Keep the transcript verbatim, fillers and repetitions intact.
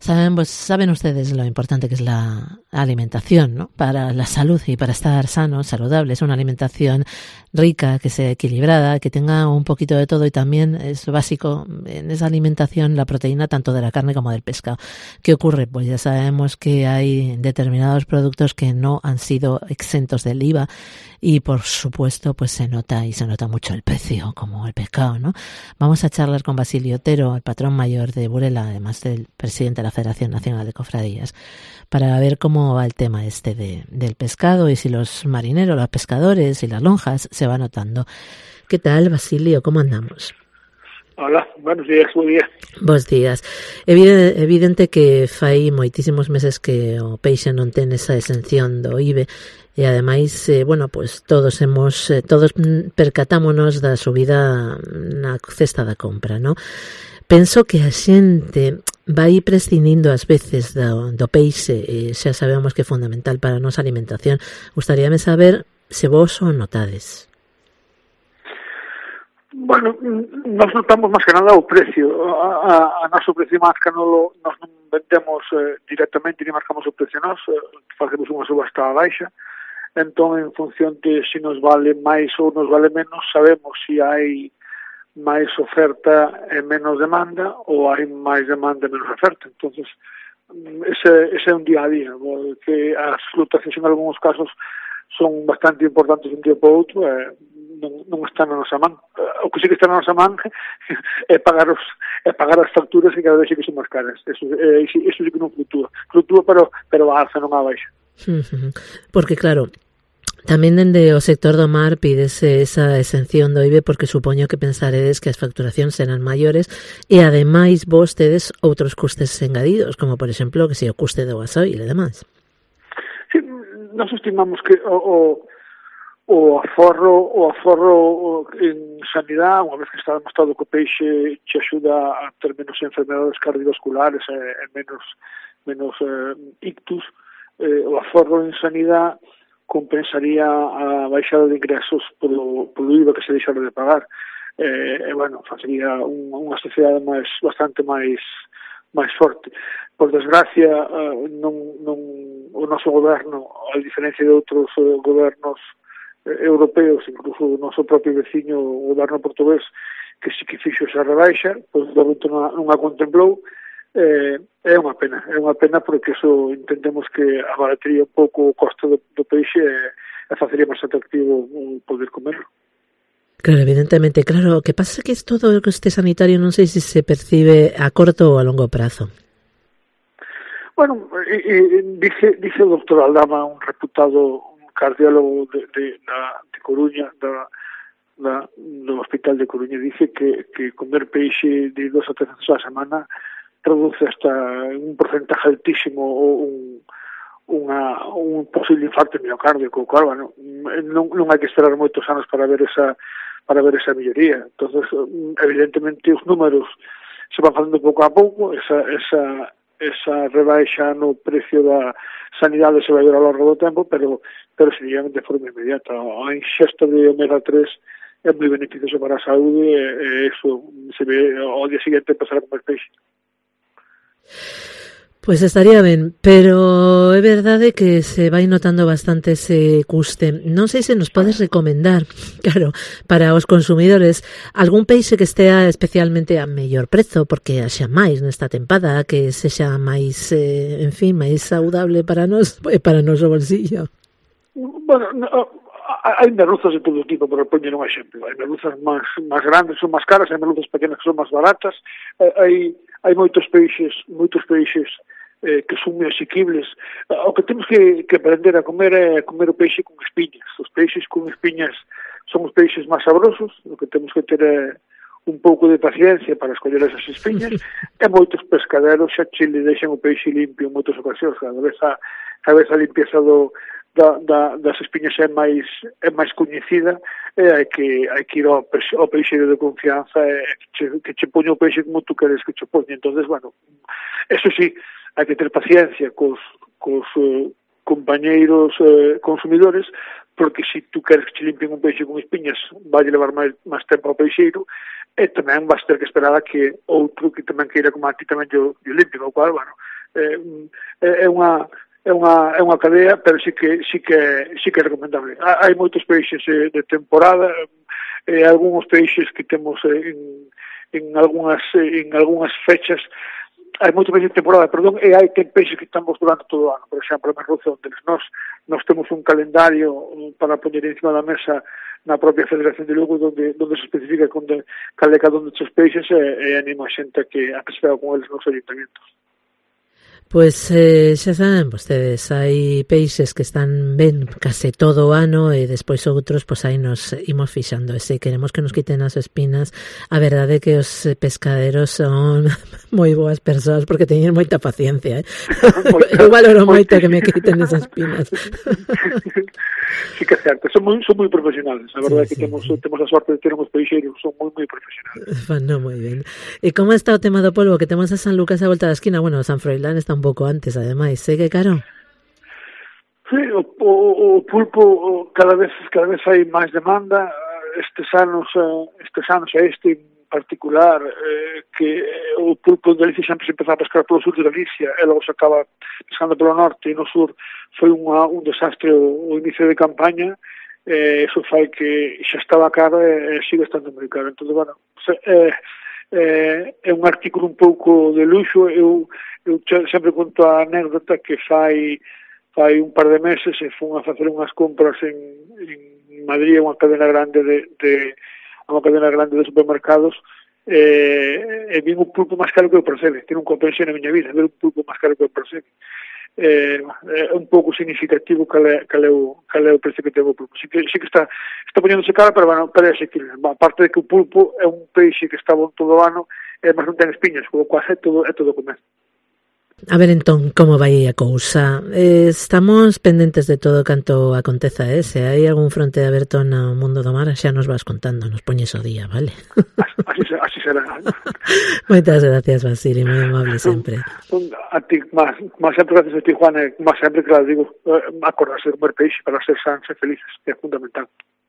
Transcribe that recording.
saben, pues saben ustedes lo importante que es la alimentación, ¿no? Para la salud y para estar sanos, saludables, una alimentación rica, que sea equilibrada, que tenga un poquito de todo, y también es básico en esa alimentación la proteína tanto de la carne como del pescado. ¿Qué ocurre? Pues ya sabemos que hay determinados productos que no han sido exentos del I V A y por supuesto pues se nota y se nota mucho el precio, como el pescado, ¿no? Vamos a charlar con Basilio Otero, el patrón mayor de Burela, además del presidente de la Federación Nacional de Cofradías, para ver cómo va el tema este de, del pescado y si los marineros, los pescadores y las lonjas se va notando. ¿Qué tal, Basilio? ¿Cómo andamos? Hola, buenos días, buen día. Bos días. Evidente, evidente que fai moitísimos meses que o peixe non ten esa exención do I V A e ademais, eh, bueno, pues todos hemos eh, todos percatámonos da subida na cesta da compra, ¿no? Penso que a xente vai prescindindo ás veces do, do peixe, e xa sabemos que é fundamental para a nosa alimentación. Gustaríame saber se vos o notades. Bueno, nos notamos máis que nada o precio. A, a, a noso precio marca no, nos non vendemos eh, directamente, ni marcamos o precio nós, eh, facemos unha subasta a baixa. Entón, en función de se nos vale máis ou nos vale menos, sabemos se hai máis oferta e menos demanda ou hai máis demanda e menos oferta. Entón, ese, ese é un día a día, porque as fluctuacións en algúns casos son bastante importantes de un día para o outro, e non, non está na nosa man. O que sí que está na nosa man é pagar os é pagar as facturas que cada vez sí que son máis caras. Eso, eh, eso, eso sí que non fluctúa. Fluctúa, pero, pero a alza, non a baixa. Porque, claro, tamén dende o sector do mar pídese esa exención do I V A, porque supoño que pensaredes que as facturacións serán maiores e ademais vos tedes outros custes engadidos, como por exemplo que se o custe do gasoil e demais. Sí, nos estimamos que o, o o aforro o aforro en sanidade, unha vez que está demostrado que o peixe te axuda a ter menos enfermedades cardiovasculares e, e menos menos eh, ictus, eh, o aforro en sanidade compensaría a baixada de ingresos polo, polo I V A que se deixara de pagar. Eh, e, bueno, facería un, unha sociedade máis, bastante máis máis forte. Por desgracia, eh, non, non, o noso goberno, a diferencia de outros eh, gobernos europeos, incluso o noso propio veciño, o goberno portugués, que si que fixo esa rebaixa, pois de momento non, non a contemplou. Eh, é unha pena, é unha pena porque eso entendemos que abaratería un pouco o costo do, do peixe e, e facería máis atractivo poder comerlo. Claro, evidentemente, claro, o que pasa é que todo o que este sanitario non sei se se percibe a corto ou a longo prazo. Bueno, e, e, dice, dice o doctor Aldama, un reputado cardiólogo de, de, da, de Coruña, da, da, do Hospital de Coruña, dice que, que comer peixe de dos a tres veces a semana produce hasta un porcentaje altísimo ou un, unha, un posible infarto miocárdico, cual, bueno, non, non hai que esperar moitos anos para ver esa para ver esa melloría. Entonces, evidentemente, os números se van facendo pouco a pouco, esa, esa esa rebaixa no precio da sanidade se vai ver ao longo do tempo, pero pero sería de forma inmediata. A ingesta de omega tres é moi beneficioso para a saúde e, e eso se ve ao día seguinte pasar a comer peixe. Pois estaría ben, pero é verdade que se vai notando bastante ese custe. Non sei se nos podes recomendar, claro, para os consumidores, algún peixe que estea especialmente a mellor prezo, porque haxa máis nesta tempada, que sexa máis, eh, en fin, máis saudable para nós e para o noso bolsillo. Bueno, no, hai merluzas de todo tipo, por poñer un exemplo. Hai merluzas máis, máis grandes, son máis caras, hai merluzas pequenas que son máis baratas, hai, hai moitos peixes, moitos peixes eh, que son moi asequibles. O que temos que, que aprender a comer é comer o peixe con espiñas. Os peixes con espiñas son os peixes máis sabrosos, o que temos que ter é un pouco de paciencia para escoller esas espiñas, e moitos pescaderos xa che le deixan o peixe limpio en moitas ocasións, cada vez a, cada vez a limpieza do Da, da, das espiñas é máis é máis coñecida, e hai que hai que ir ao, ao peixeiro de confianza e que che, que che poña o peixe como tú queres que che poña. Entonces, bueno, eso sí, hai que ter paciencia cos, cos eh, compañeiros eh, consumidores, porque se tú queres que che limpien un peixe con espiñas, vai levar máis, máis tempo ao peixeiro, e tamén vas ter que esperar a que outro que tamén queira como a ti tamén yo, yo limpio, o cual, bueno, eh, é unha é unha é unha cadea, pero sí que sí que sí que é recomendable. Hai moitos peixes eh, de temporada, eh, algúns peixes que temos eh, en en algunhas en algunhas fechas, hai moito peixe de temporada, perdón, e hai que peixes que estamos durante todo o ano. Por exemplo, en Merluza, onde nós, nós temos un calendario para poñer encima da mesa na propia Federación de Lugo, donde, donde se especifica onde, cal é cada un destes peixes, e, e animo a xente a que, a que se vea con eles nos orientamentos. Pois eh, xa saben vostedes, hai peixes que están ben case todo o ano e despois outros, pois aí nos imos fixando. E se queremos que nos quiten as espinas, a verdade é que os pescaderos son moi boas persoas porque teñen moita paciencia, eh? Eu valoro moito que me quiten esas espinas. Sí que é certo, son moi, son moi profesionales. A verdade é sí, que sí, temos, sí. temos a sorte de ter uns peixeiros, son moi, moi profesionales. Bueno, moi ben. E como está o tema do polvo? Que temos a San Lucas a volta da esquina. Bueno, San Froilán está un pouco antes, ademais. Sei que caro? Sí, o, o, o pulpo cada vez cada vez hai máis demanda. Estes anos, estes anos a este en particular, eh, que o pulpo de Galicia sempre se empezou a pescar polo sur de Galicia e logo se acaba pescando polo norte, e no sur foi unha, un desastre o, o inicio de campaña. Eh, eso fai que xa estaba caro e, e sigue estando moi caro. Entón, bueno, é, é, é un artículo un pouco de luxo. Eu, eu sempre conto a anécdota que fai fai un par de meses e fun a facer unhas compras en, en Madrid, unha cadena grande de, de unha cadena grande de supermercados, e, e vin un pulpo máis caro que o percebe. Que nunca pensei na miña vida, ver un pulpo máis caro que o percebe. Eh, é un pouco significativo cal é, cal é, o, cal é o precio que ten o pulpo. Sí que, sí que está, está poñéndose cara, pero bueno, pero é asequible. Aparte de que o pulpo é un peixe que está bon todo o ano, e máis non ten espiñas, como quase é todo, é todo comer. A ver, entón, como vai a cousa? Eh, estamos pendentes de todo canto aconteza, eh? Se hai algún fronte aberto no mundo do mar, xa nos vas contando, nos poñes o día, vale? Así, así será. Moitas gracias, Basili, moi amable sempre. A ti, máis, máis sempre gracias a ti, Juan, e máis sempre, claro, digo, acordarse de comer peixe para ser sans e felices, que é fundamental.